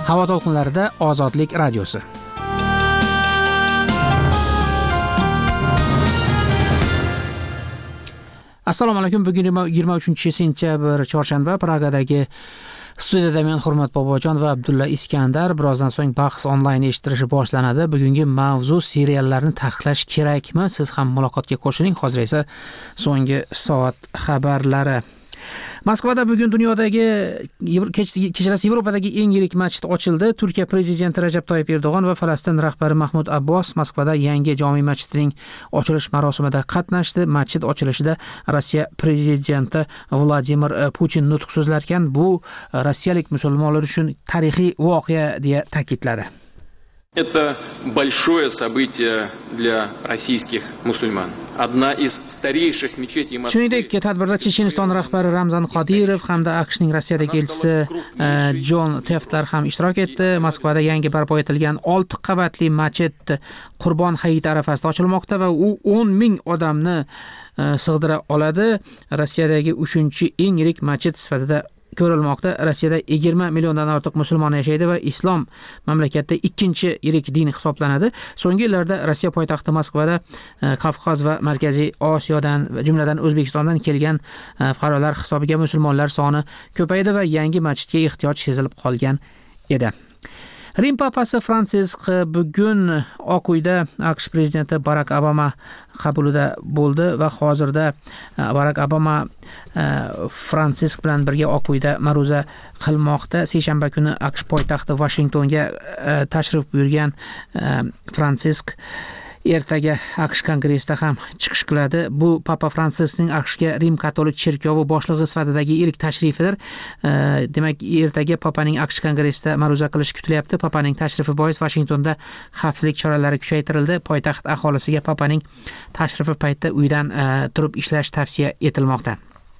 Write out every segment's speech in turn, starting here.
Havo to'lqinlarida Ozodlik radiosi. Assalomu alaykum. Bugun 23-sentyabr chorshanba. Pragadagi studiyada men Hurmat Bobojon va Abdulla Iskandar. Birozdan so'ng bahs onlayn eshittirishi boshlanadi. Bugungi mavzu seriallarni taqiqlash kerakmi? Siz ham muloqotga qo'shiling. Hozir esa so'nggi soat xabarlari. Moskvada bugun dunyodagi kechirasiz Yevropadagi eng yirik masjid ochildi. Turkiya prezidenti Rajab Toyyib Erdo'g'on va Falastin rahbari Mahmud Abbos Moskvada yangi jome masjidining ochilish marosimida qatnashdi. Masjid ochilishida Rossiya prezidenti Vladimir Putin nutq so'zlarkan, bu rossiyalik musulmonlar uchun tarixiy voqea deya ta'kidladi. Это большое событие для российских мусульман. Одна из старейших мечетей Москвы. Shuningdek, tadbirda Checheniston rahbari Ramzan Qodirov hamda AQShning Rossiyadagi elchisi Jon Teftlar ham ishtirok etdi. Moskvada yangi barpo etilgan 6 qavatli masjid Qurbon hayiti arafasida ochilmoqda va u 10 ming odamni sig'dira oladi. Rossiyadagi 3-eng yirik masjid sifatida ko'rilmoqda. Rossiyada 20 milliondan ortiq musulmon yashaydi va islom mamlakatda 2-chi yirik din hisoblanadi. So'nggi yillarda Rossiya poytaxti Moskvada Qafqoz va Markaziy Osiyodan, jumladan O'zbekistondan kelgan fuqarolar hisobiga musulmonlar soni ko'paydi va yangi masjidga ehtiyoj sezilib qolgan edi. Rim papasi Fransisk bugun Oq uyda AQSh prezidenti Barak Obama qabulida bo'ldi va hozirda Barak Obama Fransisk bilan birga Oq uyda ma'ruza qilmoqda. Seshanba kuni AQSh poytaxti Washingtonga tashrif buyurgan Fransisk ertaga AQSh kongressida ham chiqish qiladi. Bu Papa Fransiskning AQShga Rim katolik cherkovi boshlig'i sifatidagi ilk tashrifidir. Demak, ertaga Papaning AQSh kongressida ma'ruza qilish kutilyapti. Papaning tashrifi bois Washingtonda xavfsizlik choralari kuchaytirildi. Poytaxt aholisiga Papaning tashrifi paytida uydan turib ishlash tavsiya etilmoqda.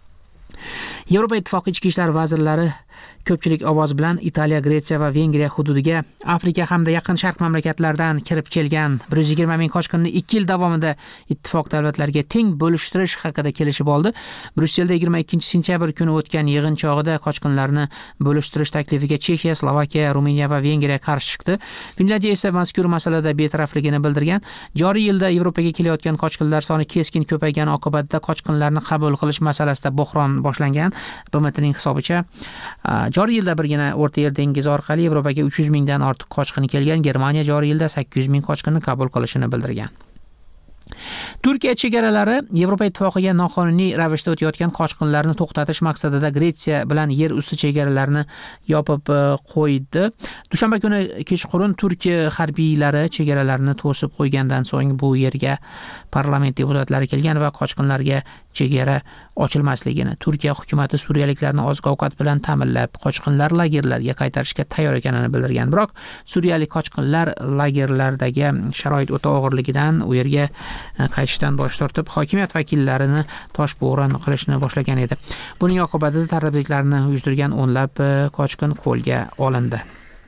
Yevropa Ittifoqi ichki ishlar vazirlari ko'pchilik ovoz bilan Italiya, Gretsiya va Vengriya hududiga Afrika hamda Yaqin Sharq mamlakatlaridan kirib kelgan 120 ming qochqinni 2 yil davomida ittifoq davlatlariga teng bo'lishtirish haqida kelishib oldi. Bryusselda 22-sentyabr kuni o'tgan yig'in chog'ida qochqinlarni bo'lishtirish taklifiga Chexiya, Slovakiya, Ruminiya va Vengriya qarshi chiqdi. Finlandiya esa mazkur masalada betarafligini bildirgan. Joriy yilda Yevropaga kelayotgan qochqinlar soni keskin ko'paygani oqibatida qochqinlarni qabul qilish masalasida bo'hron boshlangan. BMTning hisobicha joriy yilda birgina O'rta Yer dengizi orqali Yevropaga 300 mingdan ortiq qochqin kelgan. Germaniya joriy yilda 800 ming qochqinni qabul qilishini bildirgan. Turkiya chegaralari Yevropa Ittifoqiga noqonuniy ravishda o'tayotgan qochqinlarni to'xtatish maqsadida Gretsiya bilan yer usti chegaralarini yopib qo'ydi. Dushanba kuni kechqurun Turkiya harbiylari chegaralarni to'sib qo'ygandan so'ng bu yerga parlament deputatlari kelgan va qochqinlarga chegara ochilmasligini, Turkiya hukumatı suriyaliklarni oziq-ovqat bilan ta'minlab, qochqinlar lagerlarga qaytarishga tayyor ekanini bildirgan. Biroq suriyalik qochqinlar lagerlardagi sharoit o'ta og'irligidan u yerga qaytishdan bosh tortib, hokimiyat vakillarini toshbo'ron qilishni boshlagan edi. Buning oqibatida tartibsizliklarni uyushtirgan o'nlab qochqin qo'lga olindi.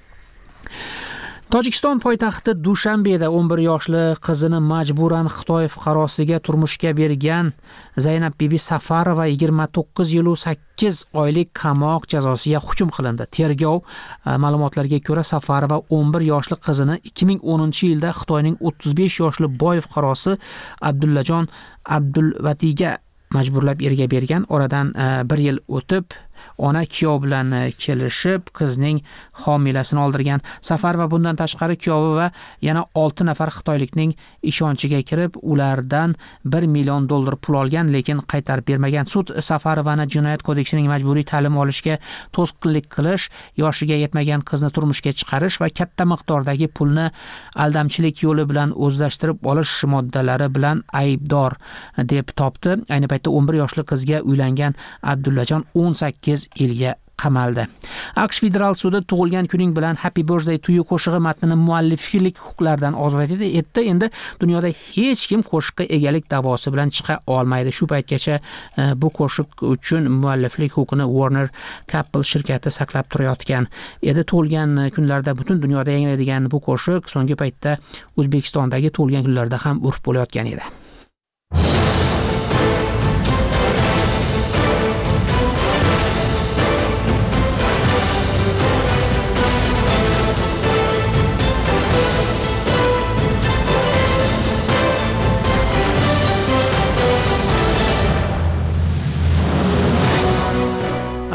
Tojikiston poytaxti Dushanbeda 11 yoshli qizini majburan Xitoy fuqarosiga turmushga bergan Zaynab Bibi Safarova 29 yil 8 oylik qamoq jazosiga hukm qilindi. Tergov ma'lumotlariga ko'ra Safarova 11 yoshli qizini 2010-yilda Xitoyning 35 yoshli boy fuqarosi Abdullajon Abdulvatiga majburlab erga bergan. Oradan 1 yil o'tib ona kuyov bilan kelishib qizning homilasini oldirgan. Safarova bundan tashqari kuyovi va yana 6 nafar xitoylikning ishonchiga kirib, ulardan $1 million pul olgan, lekin qaytarib bermagan. Sud Safarovani Jinoyat kodeksining majburiy ta'lim olishga to'sqinlik qilish, yoshiga yetmagan qizni turmushga chiqarish va katta miqdordagi pulni aldamchilik yo'li bilan o'zlashtirib olish moddalari bilan aybdor deb topdi. Ayni paytda 11 yoshli qizga uylangan Abdullajon 18 yilga qamaldi. AQSh federal sudi tug'ilgan kuning bilan Happy Birthday to you qo'shig'i matnini mualliflik huquqlaridan ozod etdi. Endi dunyoda hech kim qo'shiqqa egalik da'vosi bilan chiqa olmaydi. Shu paytgacha bu qo'shiq uchun mualliflik huquqini Warner Chappell shirkati saqlab turayotgan edi. Tug'ilgan kunlarda butun dunyoda yangraydigan bu qo'shiq so'nggi paytda O'zbekistondagi tug'ilgan kunlarda ham urf bo'layotgan edi.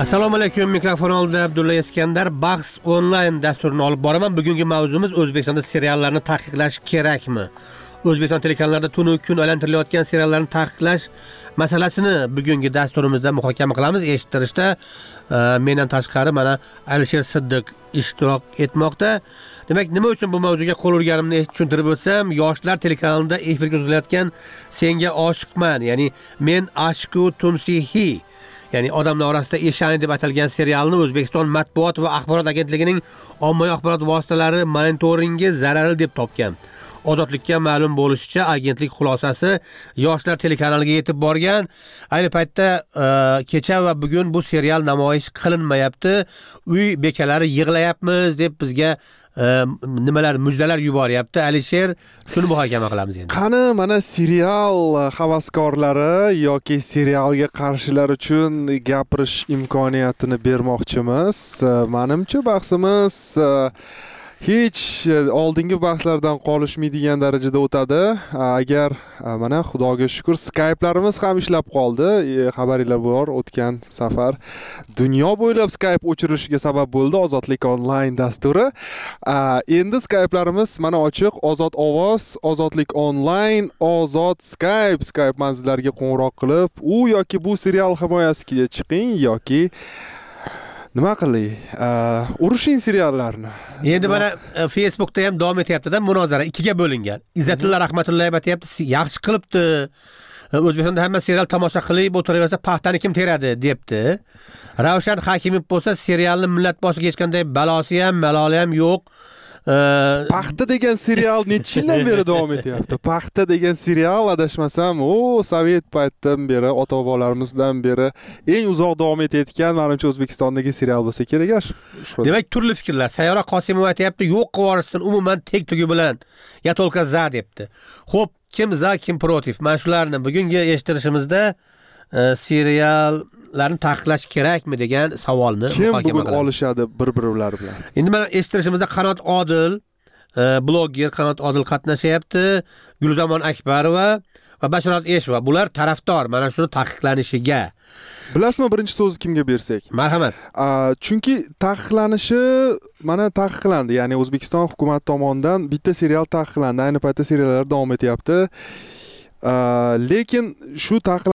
Assalomu alaykum, mikrofon oldida Abdulla Iskandar. Bahs onlayn dasturini olib boraman. Bugungi mavzumiz O'zbekistonda seriallarni taqiqlash kerakmi? O'zbekiston telekanallarida tunu kun aylantirilayotgan seriallarni taqiqlash masalasini bugungi dasturimizda muhokama qilamiz. Eshittirishda mendan tashqari mana Alisher Siddiq ishtirok etmoqda. Demak, nima uchun bu mavzuga qo'l urganimni tushuntirib o'tsam, yoshlar telekanalida efirga uzilayotgan Senga oshiqman, ya'ni Men ashku tumsihi, ya'ni odamlar orasida eshani deb atalgan serialni O'zbekiston matbuot va axborot agentligining ommaviy axborot vositalari monitoringi zararli deb topgan. Ozodlikka ma'lum bo'lishicha, agentlik xulosasi yoshlar telekanaliga yetib borgan. Ayni paytda kecha va bugun bu serial namoyish qilinmayapti. Uy bekalari yig'layapmiz deb bizga nimalar mujdalar yuboryapti. Alisher, shuni muhokama qilamiz endi. Qani mana serial havaskorlari yoki serialga qarshilar uchun gapirish imkoniyatini bermoqchimiz. Menimcha bahsimiz hech oldingi bahslardan qolishmaydigan darajada o'tadi. Agar mana Xudoga shukr Skype'larimiz ham ishlab qoldi. Xabaringlar bor, o'tgan safar dunyo bo'ylab Skype o'chirilishiga sabab bo'ldi Ozodlik onlayn dasturi. Endi Skype'larimiz mana ochiq. Ozod ovoz, Ozodlik onlayn, Ozod Skype manzillariga qo'ng'iroq qilib, u yoki bu serial himoyasiga chiqing yoki nima qiling? Urushing seriallarni. Endi mana Facebookda ham davom etyapti-da, munozara ikkiga bo'lingan. Izzatilla Rahmatullayev aytayapti, yaxshi qilibdi. O'zbekistonda hamma serial tomosha qilib o'tiraversa, paxtani kim teradi, debdi. Ravshan Hakimov bo'lsa, serialni millat boshiga hechqanday balosi ham, maloli ham yo'q. Paxta degan serial necha yildan beri davom etyapti. Paxta degan serial adashmasam, Sovet paytidan beri, ota-bobolarimizdan beri eng uzoq davom etayotgan menimcha O'zbekistondagi serial bo'lsa kerak. Demak, turli fikrlar. Sayyora Qosimova aytayapti, yo'q qilib umuman tek tugi bilan. Ya tolka za debdi. Xo'p, kim za, kim protiv? Mana shularni bugungi eshittirishimizda seriallarni taqiqlash kerakmi degan savolni muhokama qilamiz. Kim bugun olishadi bir-birlari bilan? Endi mana eshittirishimizda Qanot Odil, blogger Qanot Odil qatnashyapti, Gulzamon Akbarova va Bashorat Eshova. Bular tarafdor mana shuni taqiqlanishiga. Bilasizmi, birinchi so'zni kimga bersak? Marhamat. Chunki taqiqlanishi mana taqiqlandi. Ya'ni O'zbekiston hukumat tomonidan bitta serial taqiqlandi. Ayni paytda seriallar davom etyapti. Lekin shu